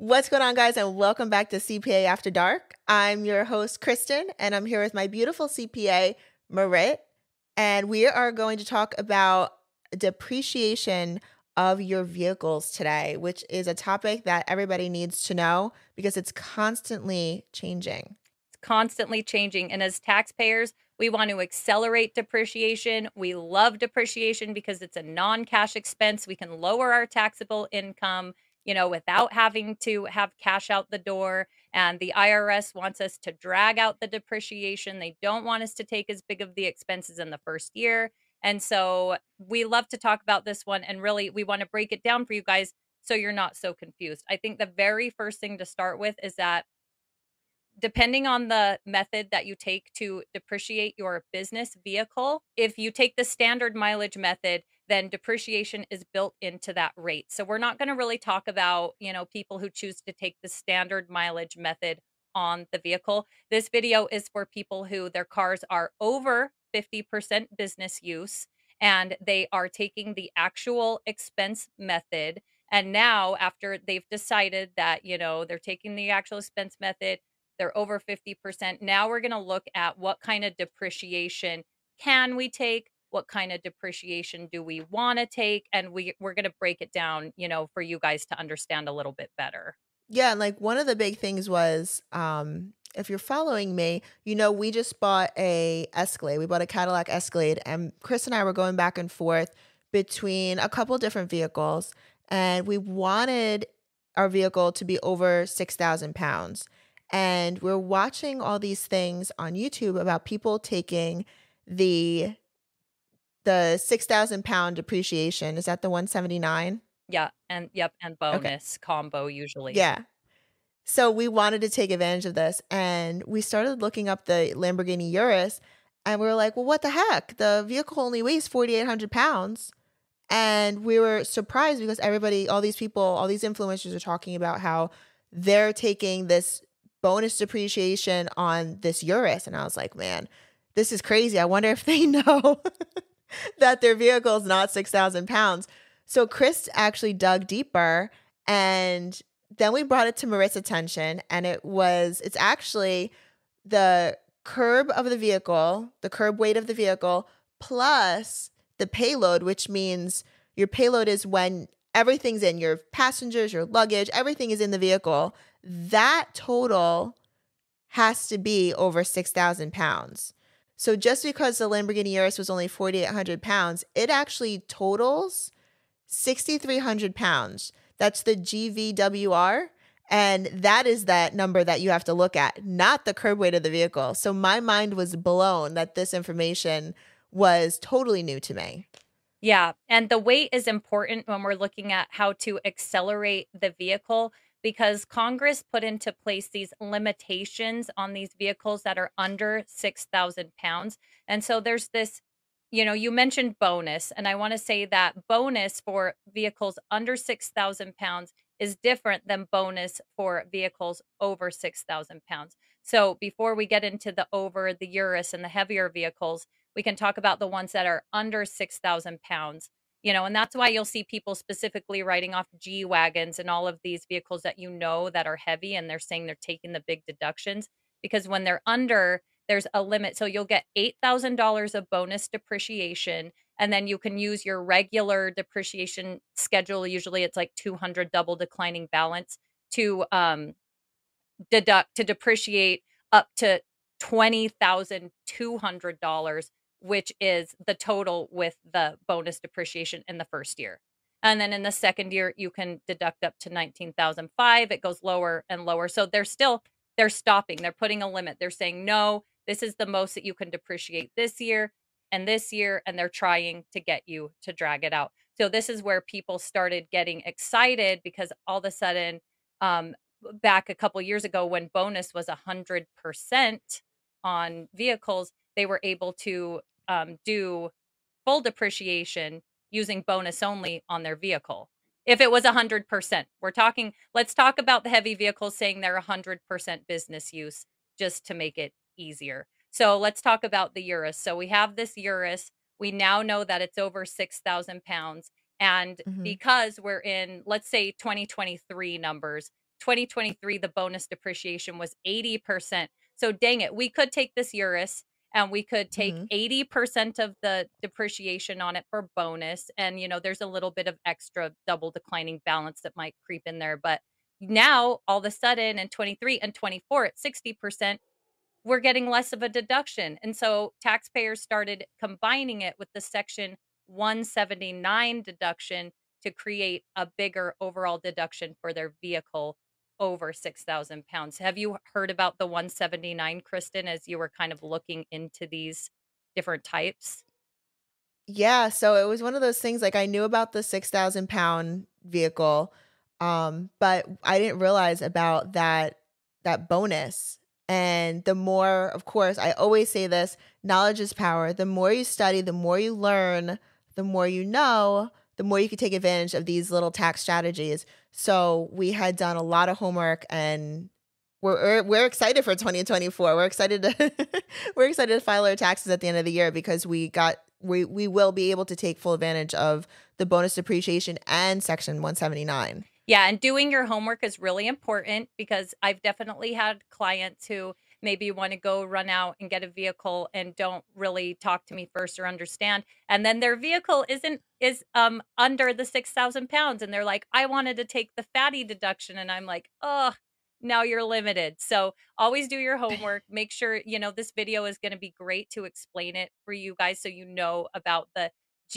What's going on, guys, and welcome back to CPA After Dark. I'm your host, Kristen, and I'm here with my beautiful CPA, Marit, and we are going to talk about depreciation of your vehicles today, which is a topic that everybody needs to know because it's constantly changing. It's constantly changing, and as taxpayers, we want to accelerate depreciation. We love depreciation because it's a non-cash expense. We can lower our taxable income, without having to have cash out the door. And the IRS wants us to drag out the depreciation. They don't want us to take as big of the expenses in the first year. And so we love to talk about this one. And really, we want to break it down for you guys so you're not so confused. I think the very first thing to start with is that depending on the method that you take to depreciate your business vehicle, if you take the standard mileage method, then depreciation is built into that rate. So we're not going to really talk about, people who choose to take the standard mileage method on the vehicle. This video is for people who their cars are over 50% business use and they are taking the actual expense method. And now, after they've decided that, they're taking the actual expense method, they're over 50%. Now we're going to look at what kind of depreciation can we take? What kind of depreciation do we want to take? And we're going to break it down, for you guys to understand a little bit better. Yeah, and like one of the big things was, if you're following me, we just bought a Escalade. We bought a Cadillac Escalade, and Chris and I were going back and forth between a couple different vehicles, and we wanted our vehicle to be over 6,000 pounds. And we're watching all these things on YouTube about people taking the 6,000 pound depreciation. Is that the 179? Yeah, and bonus combo usually. Yeah. So we wanted to take advantage of this, and we started looking up the Lamborghini Urus, and we were like, well, what the heck? The vehicle only weighs 4,800 pounds. And we were surprised because all these people, all these influencers are talking about how they're taking this bonus depreciation on this Urus. And I was like, man, this is crazy. I wonder if they know that their vehicle is not 6,000 pounds. So Chris actually dug deeper, and then we brought it to Marit's attention, and it's actually the curb of the vehicle, the curb weight of the vehicle, plus the payload, which means your payload is when everything's in, your passengers, your luggage, everything is in the vehicle. That total has to be over 6,000 pounds. So just because the Lamborghini Urus was only 4,800 pounds, it actually totals 6,300 pounds. That's the GVWR. And that is that number that you have to look at, not the curb weight of the vehicle. So my mind was blown that this information was totally new to me. Yeah, and the weight is important when we're looking at how to accelerate the vehicle because Congress put into place these limitations on these vehicles that are under 6,000 pounds. And so there's this, you mentioned bonus, and I want to say that bonus for vehicles under 6,000 pounds is different than bonus for vehicles over 6,000 pounds. So before we get into the Urus and the heavier vehicles, we can talk about the ones that are under 6,000 pounds, and that's why you'll see people specifically writing off G-Wagons and all of these vehicles that that are heavy, and they're saying they're taking the big deductions because when they're under, there's a limit. So you'll get $8,000 of bonus depreciation, and then you can use your regular depreciation schedule. Usually it's like 200 double declining balance to depreciate up to $20,200, which is the total with the bonus depreciation in the first year. And then in the second year, you can deduct up to $19,500. It goes lower and lower. So they're stopping. They're putting a limit. They're saying, no, this is the most that you can depreciate this year, and they're trying to get you to drag it out. So this is where people started getting excited because all of a sudden, back a couple years ago when bonus was 100% on vehicles, they were able to do full depreciation using bonus only on their vehicle. If it was 100%, let's talk about the heavy vehicles saying they're 100% business use just to make it easier. So let's talk about the Urus. So we have this Urus. We now know that it's over 6,000 pounds. And because we're in, let's say 2023 numbers, 2023, the bonus depreciation was 80%. So dang it, we could take this Urus and we could take Hmm. 80% of the depreciation on it for bonus. And, there's a little bit of extra double declining balance that might creep in there. But now, all of a sudden, in 23 and 24 at 60%, we're getting less of a deduction. And so taxpayers started combining it with the Section 179 deduction to create a bigger overall deduction for their vehicle over 6,000 pounds. Have you heard about the 179, Kristen, as you were kind of looking into these different types? Yeah, so it was one of those things, like, I knew about the 6,000-pound vehicle, but I didn't realize about that bonus. And the more, of course, I always say this, knowledge is power. The more you study, the more you learn, the more you know, the more you can take advantage of these little tax strategies. So we had done a lot of homework, and we're excited for 2024. We're excited to we're excited to file our taxes at the end of the year because we will be able to take full advantage of the bonus depreciation and Section 179. Yeah, and doing your homework is really important because I've definitely had clients who maybe want to go run out and get a vehicle and don't really talk to me first or understand. And then their vehicle is under the 6,000 pounds. And they're like, I wanted to take the fatty deduction. And I'm like, oh, now you're limited. So always do your homework. Make sure, this video is going to be great to explain it for you guys so you know about the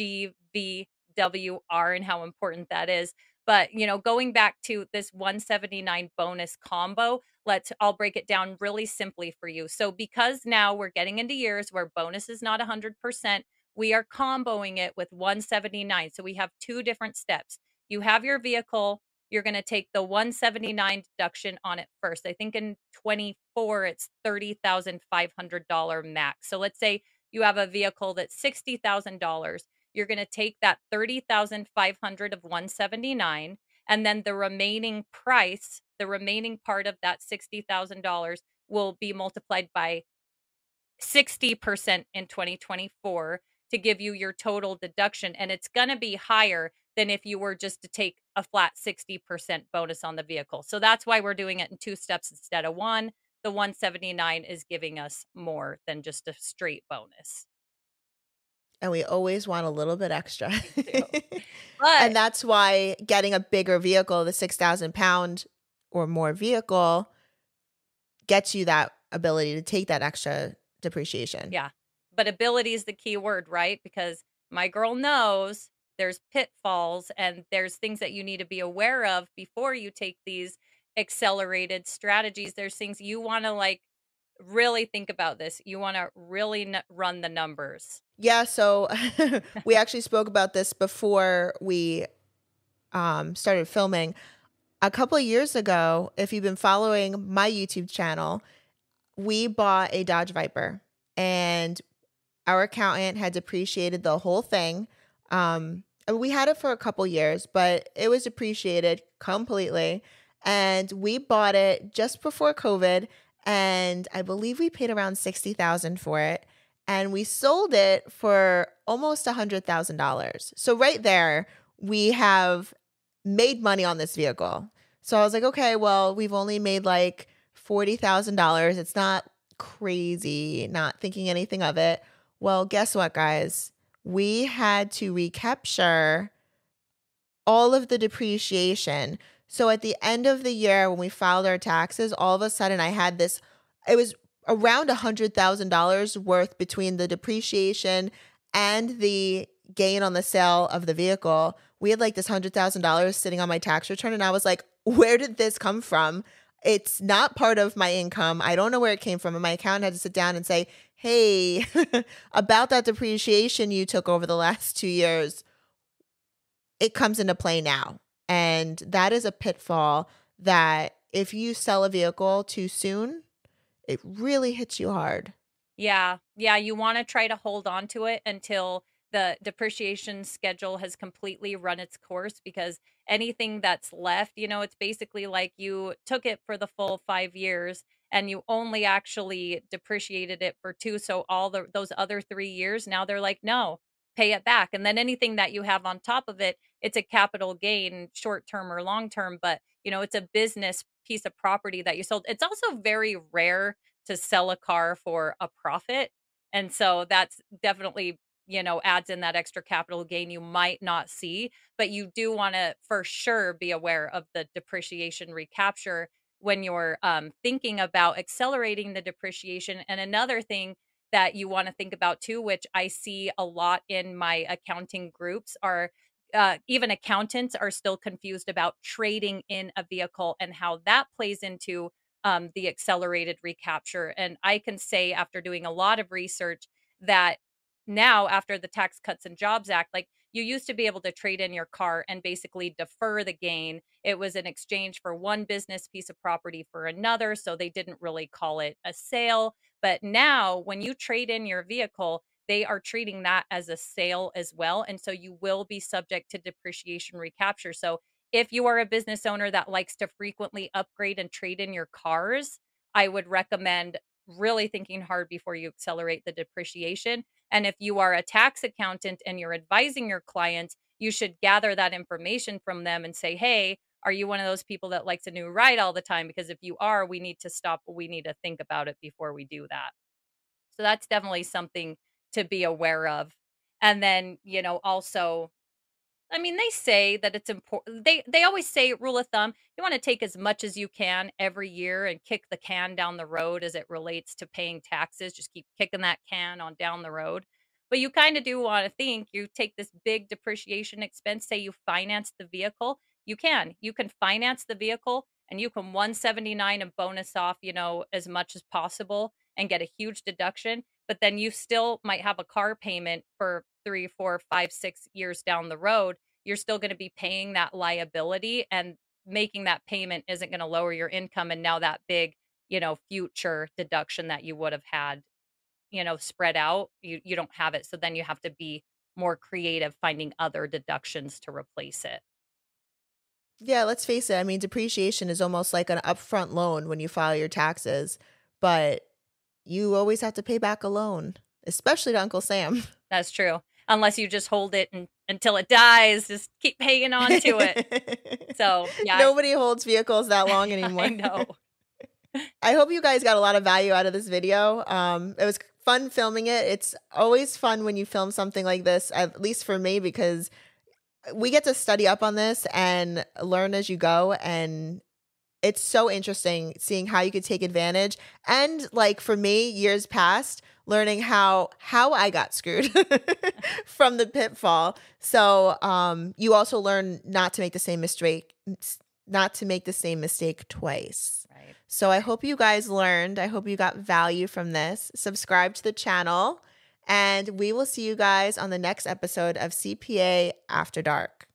GVWR and how important that is. But, going back to this 179 bonus combo, I'll break it down really simply for you. So because now we're getting into years where bonus is not 100%, we are comboing it with 179. So we have two different steps. You have your vehicle, you're going to take the 179 deduction on it first. I think in 24 it's $30,500 max. So let's say you have a vehicle that's $60,000. You're going to take that 30,500 of 179 and then the remaining price, the remaining part of that $60,000 will be multiplied by 60% in 2024 to give you your total deduction, and it's going to be higher than if you were just to take a flat 60% bonus on the vehicle. So that's why we're doing it in two steps instead of one. The 179 is giving us more than just a straight bonus. And we always want a little bit extra. We do. But And that's why getting a bigger vehicle, the 6,000-pound or more vehicle, gets you that ability to take that extra depreciation. yeah, but ability is the key word, right? Because my girl knows there's pitfalls and there's things that you need to be aware of before you take these accelerated strategies. There's things you want to really think about this. You want to really run the numbers. Yeah, so we actually spoke about this before we started filming. A couple of years ago, if you've been following my YouTube channel, we bought a Dodge Viper, and our accountant had depreciated the whole thing. And we had it for a couple years, but it was depreciated completely. And we bought it just before COVID, and I believe we paid around $60,000 for it. And we sold it for almost $100,000. So right there, we have made money on this vehicle. So I was like, okay, well, we've only made like $40,000. It's not crazy, not thinking anything of it. Well, guess what, guys? We had to recapture all of the depreciation. So at the end of the year, when we filed our taxes, all of a sudden I had this, it was around $100,000 worth between the depreciation and the gain on the sale of the vehicle. We had like this $100,000 sitting on my tax return, and I was like, where did this come from? It's not part of my income. I don't know where it came from. And my accountant had to sit down and say, hey, about that depreciation you took over the last 2 years, it comes into play now. And that is a pitfall that if you sell a vehicle too soon, it really hits you hard. Yeah. Yeah. You want to try to hold on to it until the depreciation schedule has completely run its course because anything that's left, it's basically like you took it for the full 5 years and you only actually depreciated it for two. So those other 3 years, now they're like, no, pay it back. And then anything that you have on top of it, it's a capital gain, short term or long term, but it's a business piece of property that you sold. It's also very rare to sell a car for a profit. And so that's definitely, adds in that extra capital gain you might not see, but you do want to for sure be aware of the depreciation recapture when you're thinking about accelerating the depreciation. And another thing that you want to think about too, which I see a lot in my accounting groups, are even accountants are still confused about trading in a vehicle and how that plays into the accelerated recapture. And I can say, after doing a lot of research, that now, after the Tax Cuts and Jobs Act, like, you used to be able to trade in your car and basically defer the gain. It was in exchange for one business piece of property for another. So they didn't really call it a sale. But now, when you trade in your vehicle, they are treating that as a sale as well. And so you will be subject to depreciation recapture. So if you are a business owner that likes to frequently upgrade and trade in your cars, I would recommend really thinking hard before you accelerate the depreciation. And if you are a tax accountant and you're advising your clients, you should gather that information from them and say, hey, are you one of those people that likes a new ride all the time? Because if you are, we need to stop. We need to think about it before we do that. So that's definitely something to be aware of. And then, also, I mean, they say that it's important. They always say, rule of thumb, you want to take as much as you can every year and kick the can down the road as it relates to paying taxes. Just keep kicking that can on down the road. But you kind of do want to think, you take this big depreciation expense, say you finance the vehicle, you can finance the vehicle and you can 179 and bonus off, as much as possible and get a huge deduction. But then you still might have a car payment for 3, 4, 5, 6 years down the road. You're still going to be paying that liability, and making that payment isn't going to lower your income. And now that big, future deduction that you would have had, spread out, you don't have it. So then you have to be more creative finding other deductions to replace it. Yeah, let's face it. I mean, depreciation is almost like an upfront loan when you file your taxes, but you always have to pay back a loan, especially to Uncle Sam. That's true. Unless you just hold it until it dies, just keep hanging on to it. So, yeah. Nobody holds vehicles that long anymore. I know. I hope you guys got a lot of value out of this video. It was fun filming it. It's always fun when you film something like this, at least for me, because we get to study up on this and learn as you go. And it's so interesting seeing how you could take advantage. And like for me, years past, learning how I got screwed from the pitfall. So you also learn not to make the same mistake twice. Right. So I hope you guys learned. I hope you got value from this. Subscribe to the channel, and we will see you guys on the next episode of CPA After Dark.